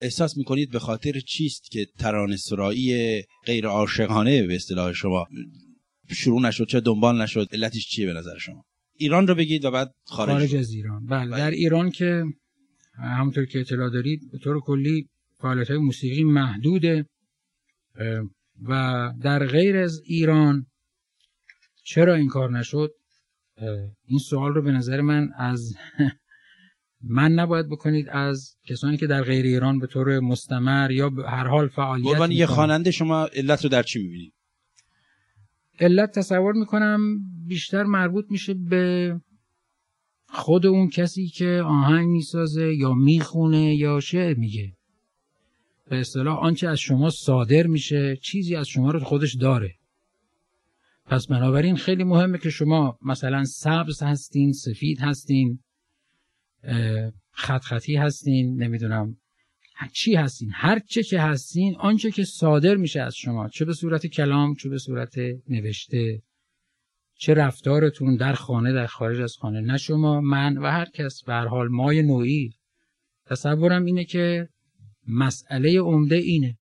احساس میکنید به خاطر چیست که ترانه‌سرایی غیر عاشقانه به اصطلاح شما شروع نشد، چه دنبال نشد؟ علتش چیه به نظر شما؟ ایران رو بگید و بعد خارج از ایران. بله، در ایران که همونطور که اطلاع دارید به طور کلی فعالیت‌های موسیقی محدوده و در غیر از ایران چرا این کار نشد؟ این سوال رو به نظر من من نباید بکنید، از کسانی که در غیر ایران به طور مستمر یا به هر حال فعالیت میکنن. یه خواننده شما علت رو در چی میبینید؟ علت تصور میکنم بیشتر مربوط میشه به خود اون کسی که آهنگ میسازه یا میخونه یا شعر میگه. به اصطلاح آنچه از شما صادر میشه چیزی از شما رو خودش داره. پس بنابراین خیلی مهمه که شما مثلا سبز هستین، سفید هستین، خط خطی هستین، نمیدونم چی هستین، هر چه که هستین، آنچه که صادر میشه از شما، چه به صورت کلام، چه به صورت نوشته، چه رفتارتون در خانه، در خارج از خانه، نه شما، من و هر کس، به هر حال مای نوعی. تصورم اینه که مسئله عمده اینه